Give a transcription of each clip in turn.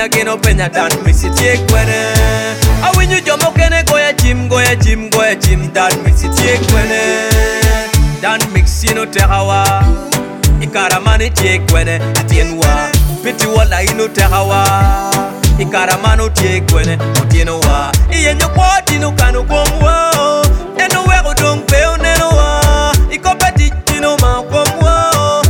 penya gino penya dan mix it ye kwene. I win you jomo kene goya jim dan mix it ye kwene. Dan mix you no terawa. Ikaramani ye kwene atienwa. Piti wala ino terawa. Ikaramano ye kwene atienwa. Iye nyokwati no kanu komwa. Eno wego dong peo neno wa. Ikopeti tino ma komwa.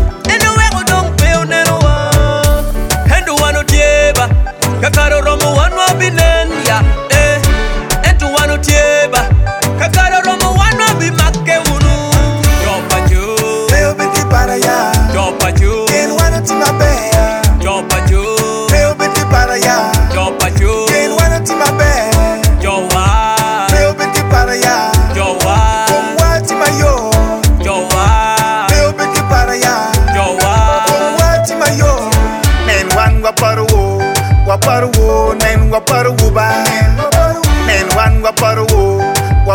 Kakaro romo wanwa binenya entu wanu tieba kakaro romo wanwa bimake wunu Jopacho Peo beti para ya Jopacho Ken wana tima bea Jopacho Peo beti para ya Jopacho Ken wana tima bea Jowa Peo beti para ya Jowa Kongwa tima yo Jowa Peo beti para ya Jowa Kongwa tima yo Nen wan waparuwo Waparuwo, nen waparuwo ba Nen wan waparuwo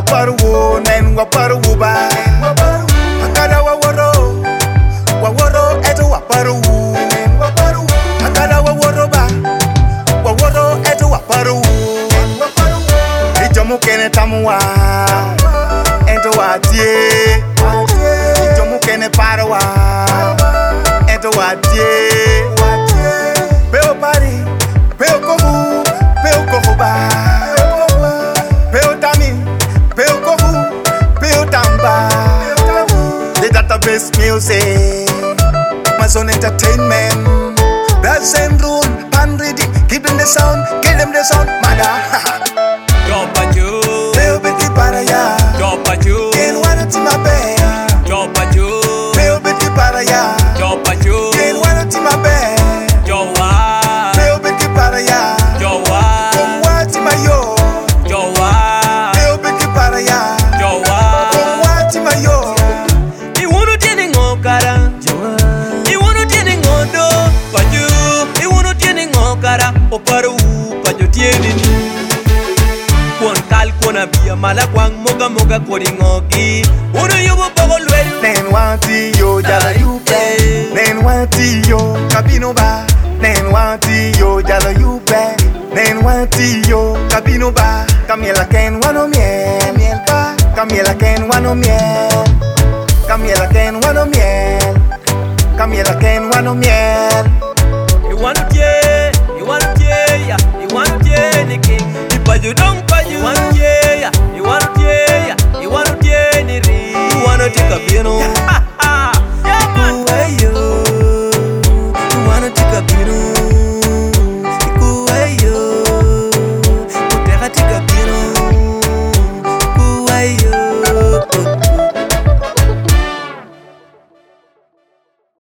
nen waparuwo ba Akada waworo eto waparuwo Akada waworo ba eto waparuwo Ijomu kene tamuwa Ento watie Ijomu kene parawa Ento watie Peo pari Peo kofu ba Peo tami Peo kofu Peo tamba The database music Amazon Entertainment That's and rule Pan reading Give them the sound Give them the sound Mada Jopacho Peo beti para ya Jopacho Ken wana tima bea Jopacho Peo beti para ya Jopacho Ken wana tima bea Jowa Peo beti para ya Jowa Kongwa tima yo Jowa Peo beti para ya Jowa Kongwa tima yo Iwunu tieni ngokara Iwunu tieni ngodo Paju Iwunu tieni ngokara Oparu Paju tieni Kwon kal kwon abia Mala kwang moga kodi ngogi Unu yubu pogo lwelu Nen wanti yo jala yupe Nen wanti yo kabino ba Nen wanti yo jala yupe Nen wanti yo kabino ba Kamiela ken wano miel ba Kamiela ken wano miel Kamiela ken wano miel Kamiela ken wano miel Iwanu tie ya Iwanu tie ni king Ipaju dong paju Iwanu tie ya Iwanu tie ni ri Iwanu tie kabino